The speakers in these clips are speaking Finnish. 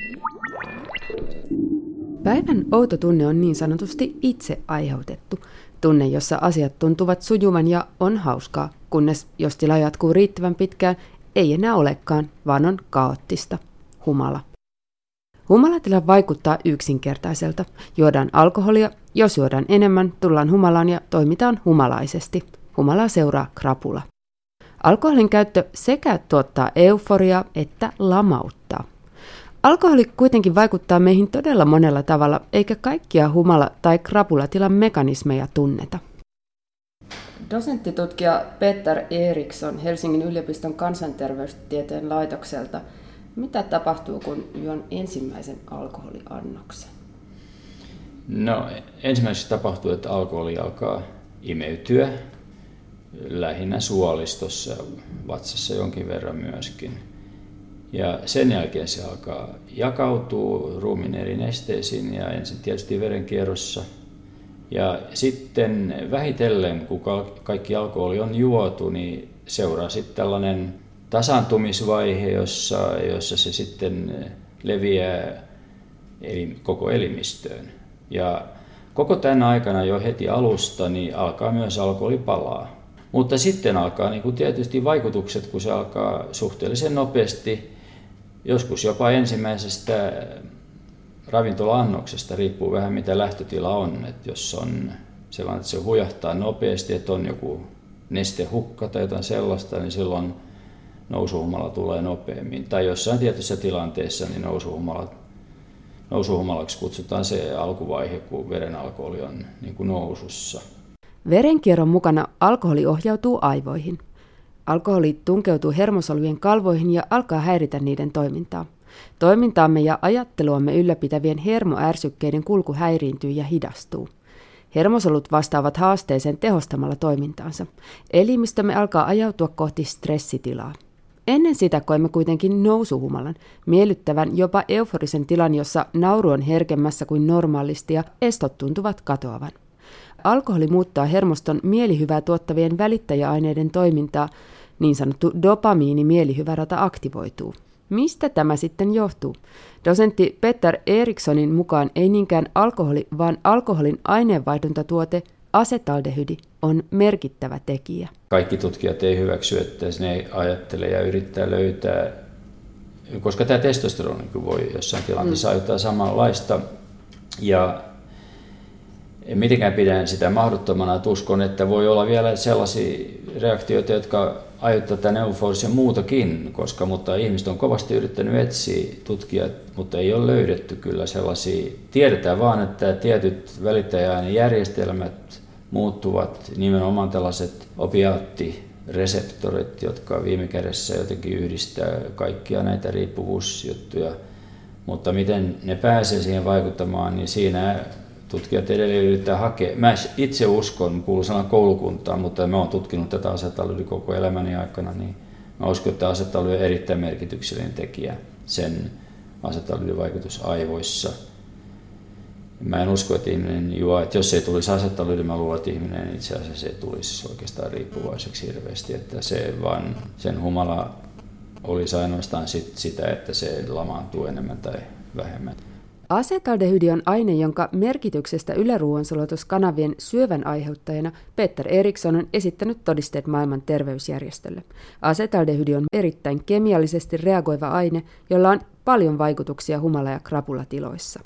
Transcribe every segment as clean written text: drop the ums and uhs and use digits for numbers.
Päivän outo tunne on niin sanotusti itse aiheutettu. Tunne, jossa asiat tuntuvat sujuvan ja on hauskaa, kunnes jos tila jatkuu riittävän pitkään, ei enää olekaan, vaan on kaoottista. Humala. Humalatila vaikuttaa yksinkertaiselta. Juodaan alkoholia, jos juodaan enemmän, tullaan humalaan ja toimitaan humalaisesti. Humalaa seuraa krapula. Alkoholin käyttö sekä tuottaa euforiaa että lamauttaa. Alkoholi kuitenkin vaikuttaa meihin todella monella tavalla, eikä kaikkia humala- tai krapulatilan mekanismeja tunneta. Dosenttitutkija Petter Eriksson Helsingin yliopiston kansanterveystieteen laitokselta. Mitä tapahtuu, kun juon ensimmäisen alkoholiannoksen? No, ensimmäiseksi tapahtuu, että alkoholi alkaa imeytyä lähinnä suolistossa, vatsassa jonkin verran myöskin. Ja sen jälkeen se alkaa jakautua ruumiin eri nesteisiin ja ensin tietysti verenkierrossa. Ja sitten vähitellen, kun kaikki alkoholi on juotu, niin seuraa sitten tällainen tasaantumisvaihe, jossa se sitten leviää koko elimistöön. Ja koko tämän aikana jo heti alusta niin alkaa myös alkoholi palaa. Mutta sitten alkaa niin kuin tietysti vaikutukset, kun se alkaa suhteellisen nopeasti, joskus jopa ensimmäisestä ravintola-annoksesta, riippuu vähän mitä lähtötila on. Että jos on sellainen, että se hujahtaa nopeasti, että on joku nestehukka tai jotain sellaista, niin silloin nousuhumala tulee nopeammin. Tai jossain tietyssä tilanteessa niin nousuhumalaksi kutsutaan se alkuvaihe, kun veren alkoholi on niin kuin nousussa. Verenkierron mukana alkoholi ohjautuu aivoihin. Alkoholi tunkeutuu hermosolujen kalvoihin ja alkaa häiritä niiden toimintaa. Toimintaamme ja ajatteluamme ylläpitävien hermoärsykkeiden kulku häiriintyy ja hidastuu. Hermosolut vastaavat haasteeseen tehostamalla toimintaansa. Elimistömme alkaa ajautua kohti stressitilaa. Ennen sitä koemme kuitenkin nousuhumalan, miellyttävän jopa euforisen tilan, jossa nauru on herkemmässä kuin normaalisti ja estot tuntuvat katoavan. Alkoholi muuttaa hermoston mielihyvää tuottavien välittäjäaineiden toimintaa, niin sanottu dopamiini-mielihyvärata aktivoituu. Mistä tämä sitten johtuu? Dosentti Petter Erikssonin mukaan ei niinkään alkoholi, vaan alkoholin aineenvaihduntatuote asetaldehydi on merkittävä tekijä. Kaikki tutkijat ei hyväksy, että ne ajattelee ja yrittää löytää, koska tämä testosteroni voi jossain tilanteessa aiheuttaa samanlaista. Ja en mitenkään pidä sitä mahdottomana, että uskon, että voi olla vielä sellaisia reaktioita, jotka aiheuttavat tämän euforisen muutakin, mutta ihmiset on kovasti yrittänyt etsiä tutkijat, mutta ei ole löydetty kyllä sellaisia. Tiedetään vaan, että tietyt välittäjäainejärjestelmät muuttuvat, nimenomaan tällaiset opiaattireseptorit, jotka viime kädessä jotenkin yhdistää kaikkia näitä riippuvuusjuttuja, mutta miten ne pääsee siihen vaikuttamaan, niin siinä tutkijat edelleen yrittää hakea. Mä itse uskon, kuuluu sanan koulukuntaan, mutta mä oon tutkinut tätä asetaldehydia koko elämäni aikana, niin mä uskon, että asetaldehydi on erittäin merkityksellinen tekijä, sen asetaldehdyn vaikutus aivoissa. Mä en usko, että ihminen juo, että jos ei tulisi asetaldehydi, mä luulen, että ihminen itse asiassa ei tulisi oikeastaan riippuvaiseksi hirveästi, että se vaan sen humala olisi ainoastaan sitä, että se lamaantuu enemmän tai vähemmän. Asetaldehydi on aine, jonka merkityksestä yläruoansulatuskanavien syövän aiheuttajana Petter Eriksson on esittänyt todisteet maailman terveysjärjestölle. Asetaldehydi on erittäin kemiallisesti reagoiva aine, jolla on paljon vaikutuksia humala- ja krapulatiloissa.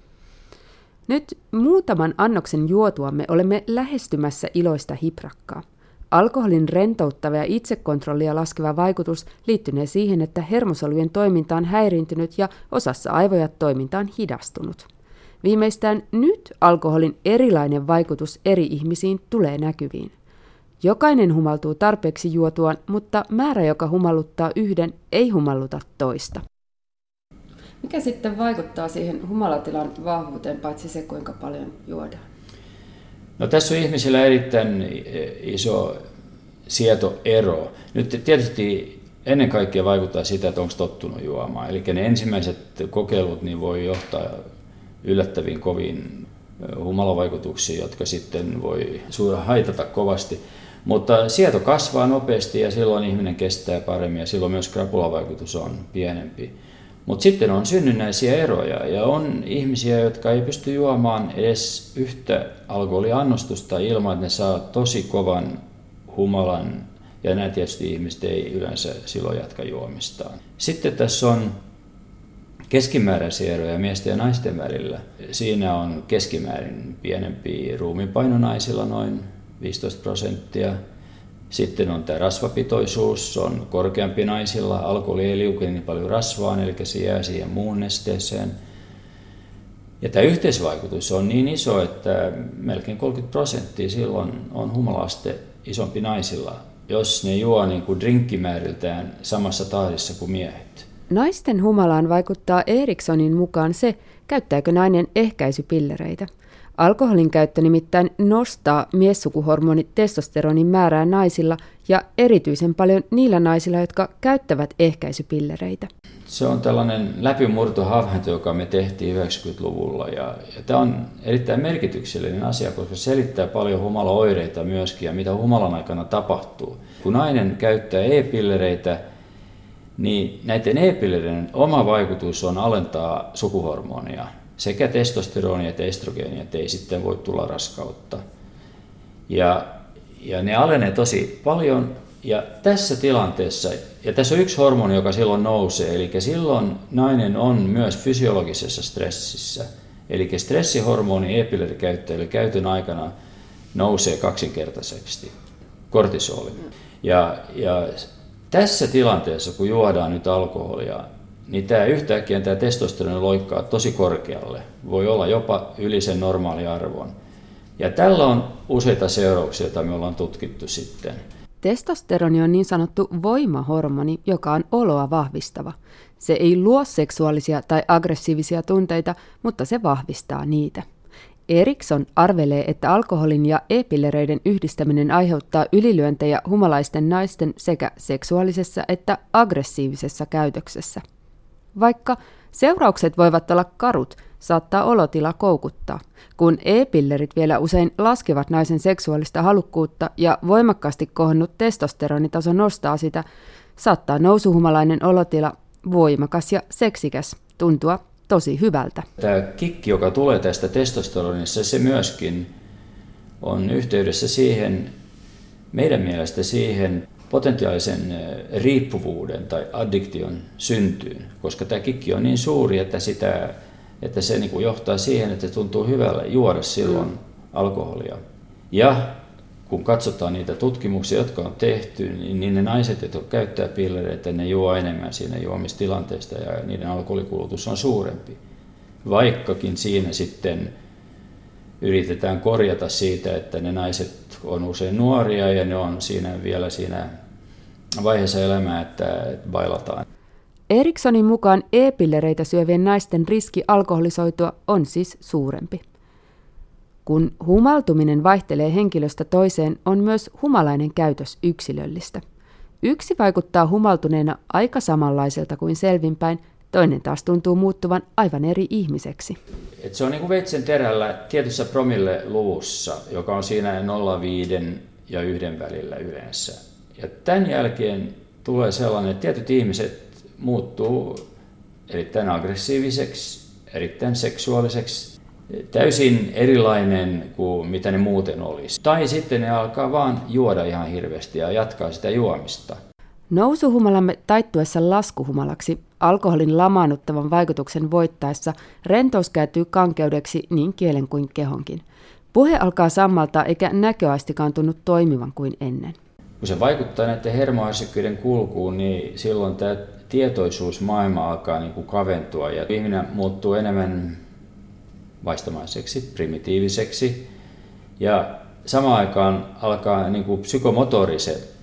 Nyt muutaman annoksen juotuamme olemme lähestymässä iloista hiprakkaa. Alkoholin rentouttava ja itsekontrollia laskeva vaikutus liittynee siihen, että hermosolujen toiminta on häiriintynyt ja osassa aivoja toiminta on hidastunut. Viimeistään nyt alkoholin erilainen vaikutus eri ihmisiin tulee näkyviin. Jokainen humaltuu tarpeeksi juotuaan, mutta määrä, joka humalluttaa yhden, ei humalluta toista. Mikä sitten vaikuttaa siihen humalatilan vahvuuteen, paitsi se, kuinka paljon juodaan? No, tässä on ihmisillä erittäin iso sietoero. Nyt tietysti ennen kaikkea vaikuttaa sitä, että onko tottunut juomaan. Eli ne ensimmäiset kokeilut niin voi johtaa yllättäviin koviin humalavaikutuksiin, jotka sitten voi haitata kovasti. Mutta sieto kasvaa nopeasti ja silloin ihminen kestää paremmin ja silloin myös krapulavaikutus on pienempi. Mutta sitten on synnynnäisiä eroja ja on ihmisiä, jotka ei pysty juomaan edes yhtä alkoholiannostusta ilman, että ne saa tosi kovan humalan. Ja nämä tietysti ihmiset ei yleensä silloin jatka juomistaan. Sitten tässä on keskimääräisiä eroja miesten ja naisten välillä. Siinä on keskimäärin pienempi ruumiinpaino naisilla, noin 15%. Sitten on tämä rasvapitoisuus, on korkeampi naisilla. Alkoholi ei liukene niin paljon rasvaan, eli se jää siihen muun nesteeseen. Ja tämä yhteisvaikutus on niin iso, että melkein 30% silloin on humalaaste isompi naisilla, jos ne juo niin kuin drinkkimääriltään samassa tahdissa kuin miehet. Naisten humalaan vaikuttaa Erikssonin mukaan se, käyttääkö nainen ehkäisypillereitä. Alkoholin käyttö nimittäin nostaa miessukuhormoni testosteronin määrää naisilla ja erityisen paljon niillä naisilla, jotka käyttävät ehkäisypillereitä. Se on tällainen läpimurtohavainto, joka me tehtiin 90-luvulla ja tämä on erittäin merkityksellinen asia, koska se selittää paljon humalaoireita myöskin ja mitä humalan aikana tapahtuu. Kun nainen käyttää e-pillereitä, niin näiden e-pillereiden oma vaikutus on alentaa sukuhormonia, sekä testosteronia että estrogeenia, että ei sitten voi tulla raskautta. Ja ne alenee tosi paljon. Ja tässä tilanteessa, ja tässä on yksi hormoni, joka silloin nousee, eli silloin nainen on myös fysiologisessa stressissä. Eli stressihormoni e-pillerikäyttäjille käytön aikana nousee kaksinkertaiseksi, kortisoli. Ja tässä tilanteessa, kun juodaan nyt alkoholia, niin yhtäkkiä tämä testosteroni loikkaa tosi korkealle. Voi olla jopa yli sen normaaliarvon. Ja tällä on useita seurauksia, joita me ollaan tutkittu sitten. Testosteroni on niin sanottu voimahormoni, joka on oloa vahvistava. Se ei luo seksuaalisia tai aggressiivisia tunteita, mutta se vahvistaa niitä. Eriksson arvelee, että alkoholin ja e-pillereiden yhdistäminen aiheuttaa ylilyöntejä humalaisten naisten sekä seksuaalisessa että aggressiivisessa käytöksessä. Vaikka seuraukset voivat olla karut, saattaa olotila koukuttaa. Kun e-pillerit vielä usein laskevat naisen seksuaalista halukkuutta ja voimakkaasti kohonnut testosteronitaso nostaa sitä, saattaa nousuhumalainen olotila, voimakas ja seksikäs, tuntua tosi hyvältä. Tämä kikki, joka tulee tästä testosteronissa, se myöskin on yhteydessä siihen, meidän mielestä siihen potentiaalisen riippuvuuden tai addiktion syntyyn, koska tämä kikki on niin suuri, että se niin kuin johtaa siihen, että tuntuu hyvälle juoda silloin alkoholia. Ja kun katsotaan niitä tutkimuksia, jotka on tehty, niin ne naiset, jotka käyttää pillereitä, ne juo enemmän siinä juomistilanteesta ja niiden alkoholikulutus on suurempi. Vaikkakin siinä sitten yritetään korjata siitä, että ne naiset on usein nuoria ja ne on vielä siinä vaiheessa elämää, että bailataan. Erikssonin mukaan e-pillereitä syövien naisten riski alkoholisoitua on siis suurempi. Kun humaltuminen vaihtelee henkilöstä toiseen, on myös humalainen käytös yksilöllistä. Yksi vaikuttaa humaltuneena aika samanlaiselta kuin selvinpäin, toinen taas tuntuu muuttuvan aivan eri ihmiseksi. Se on niin kuin veitsen terällä tietyssä promille-luvussa, joka on siinä 0,5 ja 1 välillä yleensä. Ja tämän jälkeen tulee sellainen, että tietyt ihmiset muuttuu erittäin aggressiiviseksi, erittäin seksuaaliseksi, täysin erilainen kuin mitä ne muuten olisi. Tai sitten ne alkaa vaan juoda ihan hirveästi ja jatkaa sitä juomista. Nousuhumalamme taittuessa laskuhumalaksi, alkoholin lamaannuttavan vaikutuksen voittaessa, rentous kääntyy kankeudeksi niin kielen kuin kehonkin. Puhe alkaa sammaltaa eikä näköaistikaan tunnu toimivan kuin ennen. Kun se vaikuttaa näiden hermoärsykkeiden kulkuun, niin silloin tämä tietoisuus maailma alkaa niin kuin kaventua ja ihminen muuttuu enemmän vaistomaiseksi, primitiiviseksi ja samaan aikaan alkaa niin kuin psykomotoriset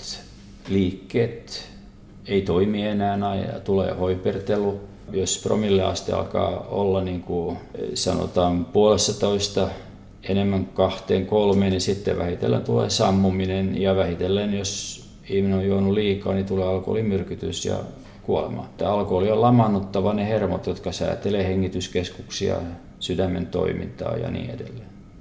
liikkeet ei toimi enää ja tulee hoipertelu. Jos promilleaste alkaa olla niin kuin sanotaan 1,5 enemmän 2-3, niin sitten vähitellen tulee sammuminen ja vähitellen, jos ihminen on juonut liikaa, niin tulee alkoholimyrkytys ja kuolema. Tämä alkoholi on lamaannuttava ne hermot, jotka säätelee hengityskeskuksia, sydämen toimintaa ja niin edelleen.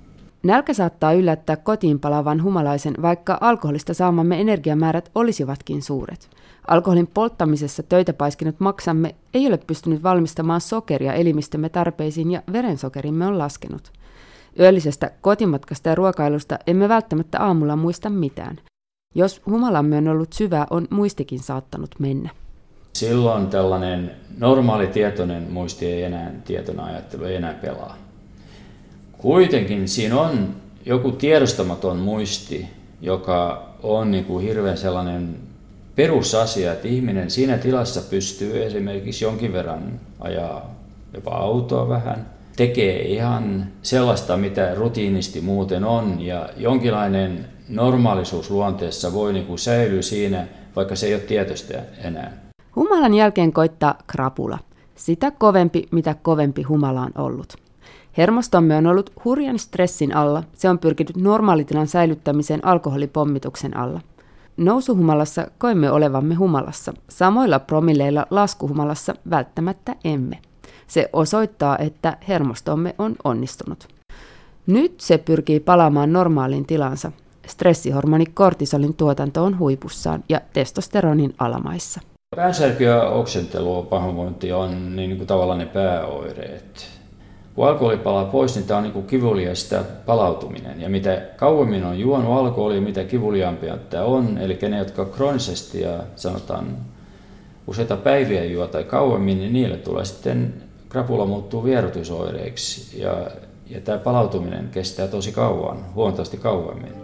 Nälkä saattaa yllättää kotiin palaavan humalaisen, vaikka alkoholista saamamme energiamäärät olisivatkin suuret. Alkoholin polttamisessa töitä paiskinut maksamme ei ole pystynyt valmistamaan sokeria elimistömme tarpeisiin ja verensokerimme on laskenut. Yöllisestä kotimatkasta ja ruokailusta emme välttämättä aamulla muista mitään. Jos humalamme on ollut syvää, on muistikin saattanut mennä. Silloin tällainen normaali tietoinen muisti ei enää, tietona ajattelu ei enää pelaa. Kuitenkin siinä on joku tiedostamaton muisti, joka on niin kuin hirveän sellainen perusasia, että ihminen siinä tilassa pystyy esimerkiksi jonkin verran ajaa jopa autoa vähän, tekee ihan sellaista, mitä rutiinisti muuten on, ja jonkinlainen normaalisuus luonteessa voi niin kuin säilyä siinä, vaikka se ei ole tietoista enää. Humalan jälkeen koittaa krapula. Sitä kovempi, mitä kovempi humala on ollut. Hermostomme on ollut hurjan stressin alla. Se on pyrkinyt normaalitilan säilyttämiseen alkoholipommituksen alla. Nousuhumalassa koimme olevamme humalassa. Samoilla promilleilla laskuhumalassa välttämättä emme. Se osoittaa, että hermostomme on onnistunut. Nyt se pyrkii palaamaan normaaliin tilansa. Stressihormoni kortisolin tuotanto on huipussaan ja testosteronin alamaissa. Päänsärky ja oksentelu, pahoinvointi on niin kuin tavallaan ne pääoireet. Kun alkoholi palaa pois, niin tämä on niin kuin kivuliaista palautuminen. Ja mitä kauemmin on juonut alkoholia, mitä kivuliaampia tämä on. Eli ne, jotka kroonisesti ja sanotaan useita päiviä juo tai kauemmin, niin niille tulee sitten krapula muuttuu vierotusoireiksi. Ja tämä palautuminen kestää tosi kauan, huomattavasti kauemmin.